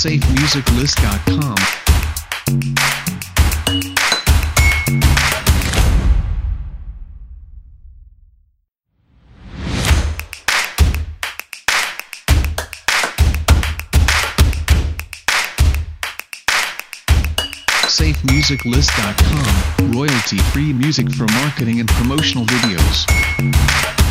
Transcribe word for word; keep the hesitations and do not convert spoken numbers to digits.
safe music list dot com. safe music list dot com, royalty-free music for marketing and promotional videos.